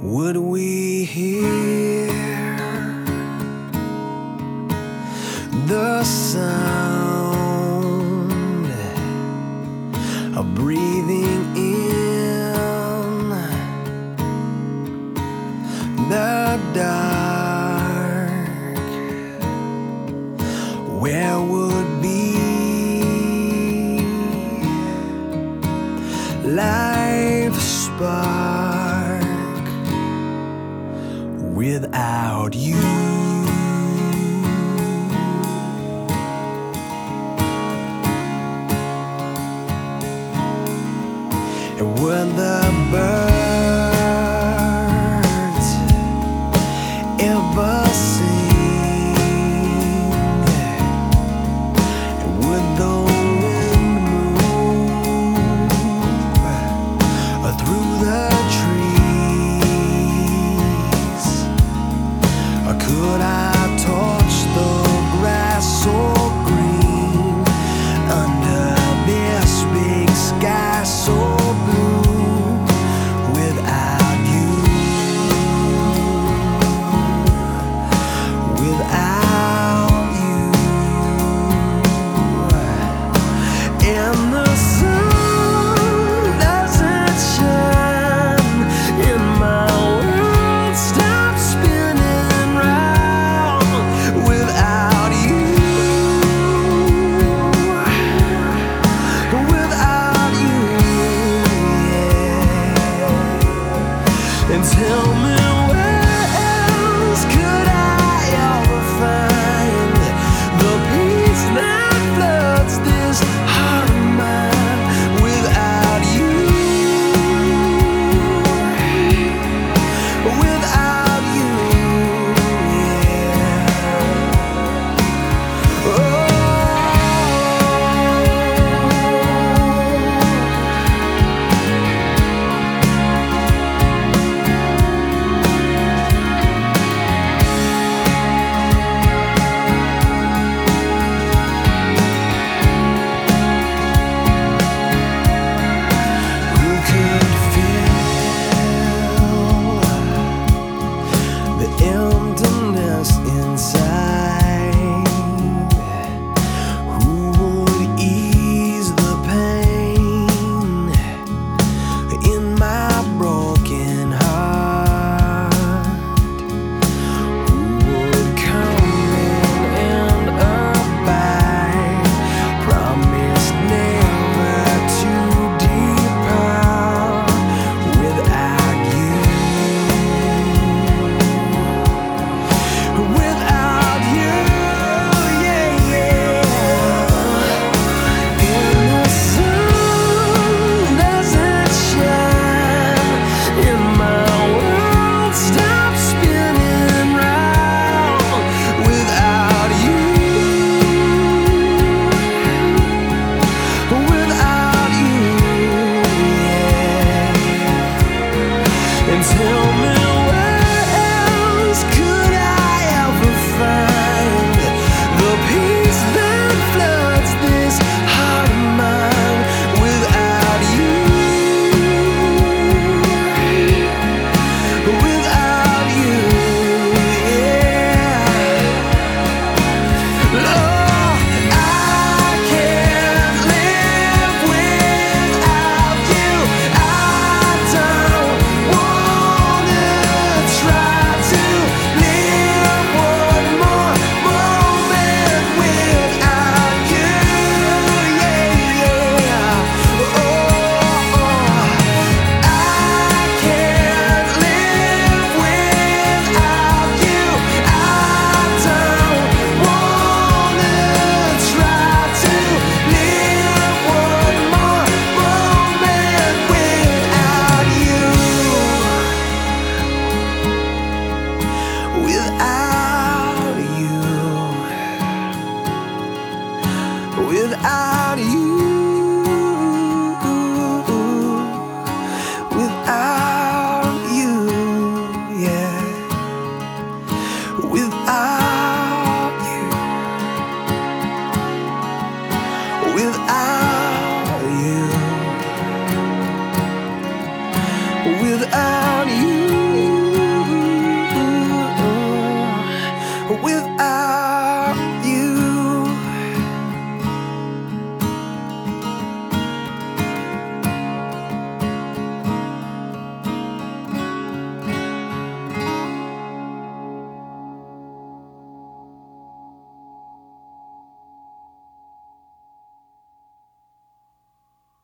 Would we hear the sound of breathing in the dark? Where would be life's spark without you? And would the birds ever sing? And would the wind move through the trees? Or could I touch the grass so green under this big sky so blue without you? Without you. And the sun doesn't shine in my world, stop spinning round without you. Without you, yeah. And tell me, where else could I ever find the peace that floods this heart of mine without you? Without you, yeah. Oh. Who could feel the emptiness inside? Who would ease the pain in my broken heart? Who would come in and abide, promise never to depart without you? Without you, yeah, yeah. And the sun doesn't shine in my world, stop spinning round without you. Without you, yeah. And tell me, where else could I ever find the peace that floods this heart of mine without you? Without you, yeah. Lord, I can't live without you. I don't wanna try to live one more moment without you, yeah, yeah. Oh, I can't live without you. I don't wanna try to live one more moment without you. Without you. Without you. Without you, yeah. Without you. Without you. Without